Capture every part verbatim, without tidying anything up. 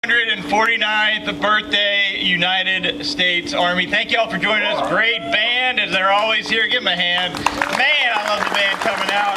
one hundred forty-ninth birthday, United States Army. Thank you all for joining us. Great band, as they're always here. Give them a hand. Man, I love the band coming out.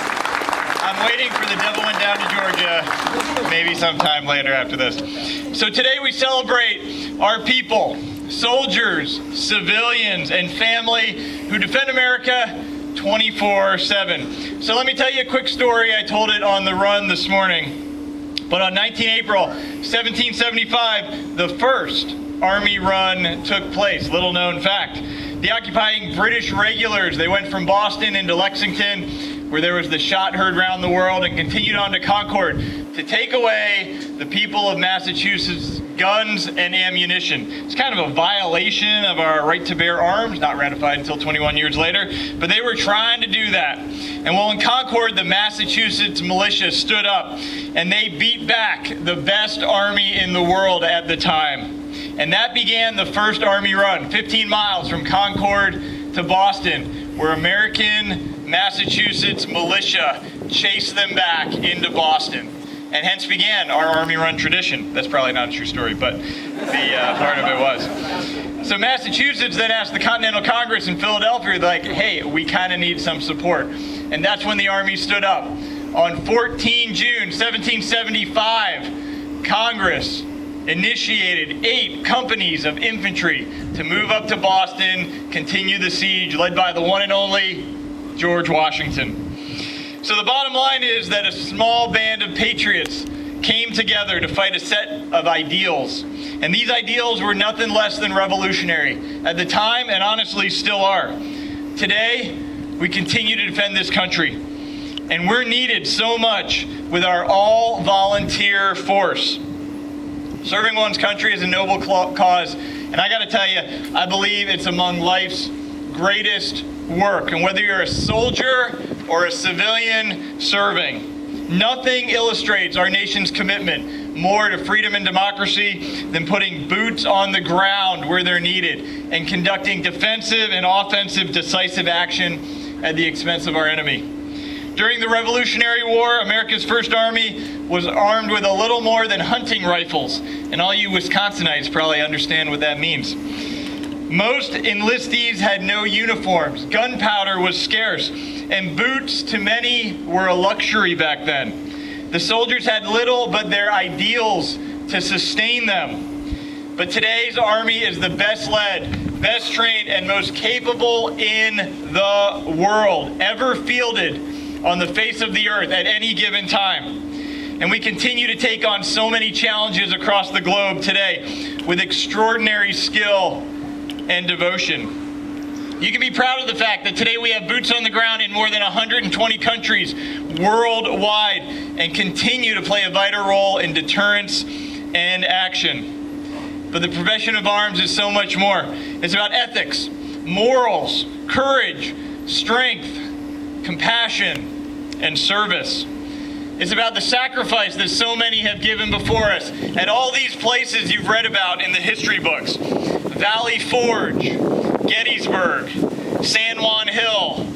I'm waiting for the Devil Went Down to Georgia, maybe sometime later after this. So today we celebrate our people, soldiers, civilians, and family who defend America twenty-four seven. So let me tell you a quick story. I told it on the run this morning. But on nineteenth April seventeen seventy-five, the first Army run took place. Little known fact. The occupying British regulars, they went from Boston into Lexington, where there was the shot heard round the world, and continued on to Concord to take away the people of Massachusetts' guns and ammunition. It's kind of a violation of our right to bear arms, not ratified until twenty-one years later, but they were trying to do that. And while in Concord, the Massachusetts militia stood up and they beat back the best army in the world at the time. And that began the first Army run, fifteen miles from Concord to Boston, where American Massachusetts militia chased them back into Boston. And hence began our Army run tradition. That's probably not a true story, but the uh, part of it was. So Massachusetts then asked the Continental Congress in Philadelphia, like, hey, we kind of need some support. And that's when the Army stood up. On fourteenth June seventeen seventy-five, Congress initiated eight companies of infantry to move up to Boston, continue the siege, led by the one and only George Washington. So the bottom line is that a small band of patriots came together to fight a set of ideals. And these ideals were nothing less than revolutionary at the time, and honestly still are. Today, we continue to defend this country. And we're needed so much with our all-volunteer force. Serving one's country is a noble cause. And I gotta tell you, I believe it's among life's greatest work. And whether you're a soldier or a civilian serving, nothing illustrates our nation's commitment more to freedom and democracy than putting boots on the ground where they're needed and conducting defensive and offensive decisive action at the expense of our enemy. During the Revolutionary War, America's First Army was armed with a little more than hunting rifles, and all you Wisconsinites probably understand what that means. Most enlistees had no uniforms, gunpowder was scarce, and boots to many were a luxury back then. The soldiers had little but their ideals to sustain them. But today's Army is the best led, best trained, and most capable in the world, ever fielded on the face of the earth at any given time. And we continue to take on so many challenges across the globe today with extraordinary skill and devotion. You can be proud of the fact that today we have boots on the ground in more than one hundred twenty countries worldwide and continue to play a vital role in deterrence and action. But the profession of arms is so much more. It's about ethics, morals, courage, strength, compassion, and service. It's about the sacrifice that so many have given before us at all these places you've read about in the history books. Valley Forge, Gettysburg, San Juan Hill,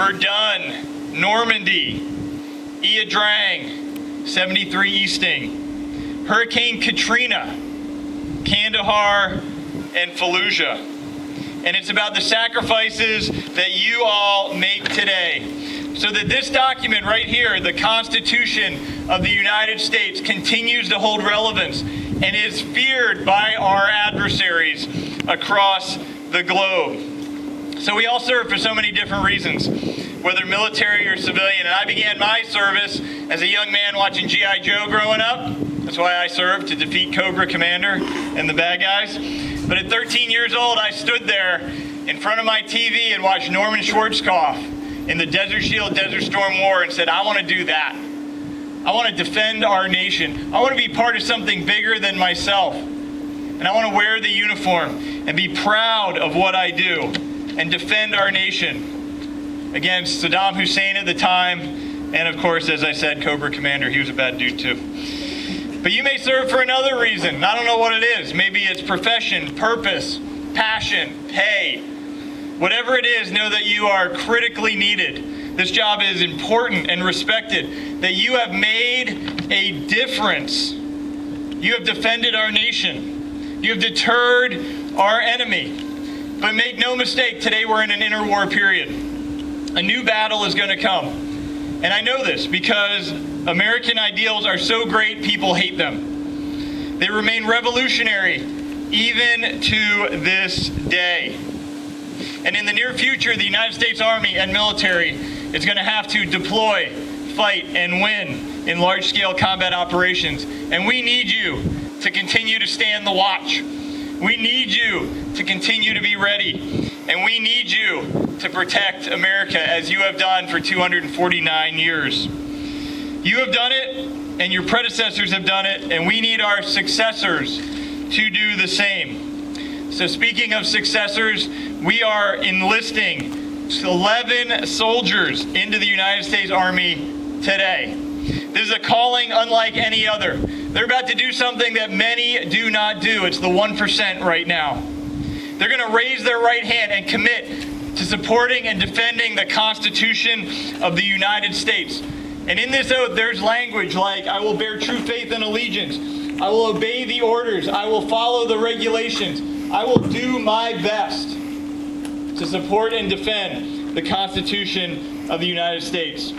Verdun, Normandy, Ia Drang, seventy-three Easting, Hurricane Katrina, Kandahar, and Fallujah. And it's about the sacrifices that you all make today, so that this document right here, the Constitution of the United States, continues to hold relevance and is feared by our adversaries across the globe. So we all serve for so many different reasons, whether military or civilian. And I began my service as a young man watching G I Joe growing up. That's why I served, to defeat Cobra Commander and the bad guys. But at thirteen years old, I stood there in front of my T V and watched Norman Schwarzkopf in the Desert Shield, Desert Storm War, and said, I want to do that. I want to defend our nation. I want to be part of something bigger than myself. And I want to wear the uniform and be proud of what I do and defend our nation against Saddam Hussein at the time. And of course, as I said, Cobra Commander, he was a bad dude too. But you may serve for another reason. I don't know what it is. Maybe it's profession, purpose, passion, pay. Whatever it is, know that you are critically needed. This job is important and respected, that you have made a difference You have defended our nation. You have deterred our enemy. But make no mistake, today we're in an interwar period. A new battle is going to come. And I know this because American ideals are so great, people hate them. They remain revolutionary even to this day. And in the near future, the United States Army and military is going to have to deploy, fight, and win in large-scale combat operations. And we need you to continue to stand the watch. We need you to continue to be ready. And we need you to protect America as you have done for two hundred forty-nine years. You have done it, and your predecessors have done it, and we need our successors to do the same. So speaking of successors, we are enlisting eleven soldiers into the United States Army today. This is a calling unlike any other. They're about to do something that many do not do. It's the one percent right now. They're going to raise their right hand and commit to supporting and defending the Constitution of the United States. And in this oath, there's language like, I will bear true faith and allegiance. I will obey the orders. I will follow the regulations. I will do my best to support and defend the Constitution of the United States.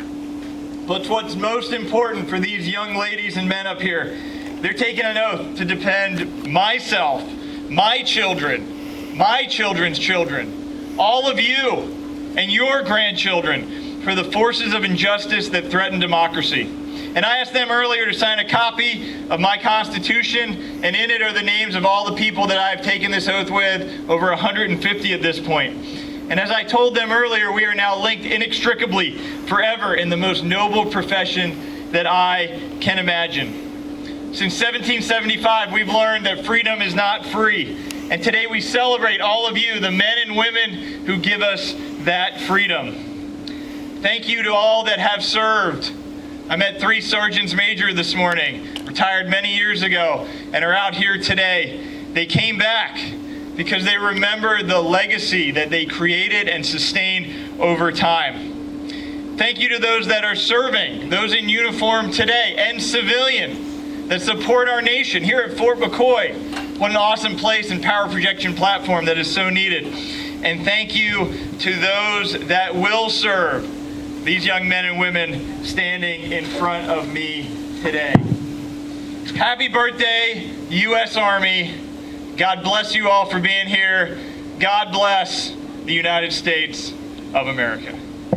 But what's most important for these young ladies and men up here, they're taking an oath to defend myself, my children, my children's children, all of you and your grandchildren for the forces of injustice that threaten democracy. And I asked them earlier to sign a copy of my Constitution, and in it are the names of all the people that I've taken this oath with, over one hundred fifty at this point. And as I told them earlier, we are now linked inextricably forever in the most noble profession that I can imagine. Since seventeen seventy-five, we've learned that freedom is not free. And today we celebrate all of you, the men and women who give us that freedom. Thank you to all that have served. I met three sergeants major this morning, retired many years ago, and are out here today. They came back because they remember the legacy that they created and sustained over time. Thank you to those that are serving, those in uniform today, and civilian that support our nation here at Fort McCoy. What an awesome place and power projection platform that is so needed. And thank you to those that will serve, these young men and women standing in front of me today. Happy birthday, U S Army. God bless you all for being here. God bless the United States of America.